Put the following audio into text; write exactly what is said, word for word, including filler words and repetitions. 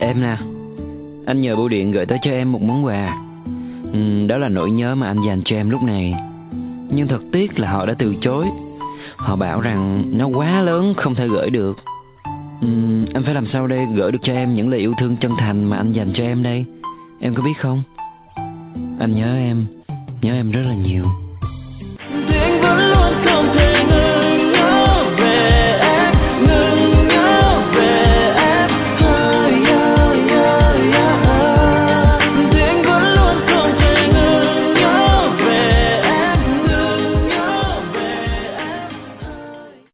Em nè, anh nhờ bưu điện gửi tới cho em một món quà. ừ, Đó là nỗi nhớ mà anh dành cho em lúc này. Nhưng thật tiếc là họ đã từ chối. Họ bảo rằng nó quá lớn không thể gửi được. ừ, Anh phải làm sao đây gửi được cho em những lời yêu thương chân thành mà anh dành cho em đây? Em có biết không? Anh nhớ em, nhớ em rất là nhiều. Thì anh vẫn luôn không thể ngờ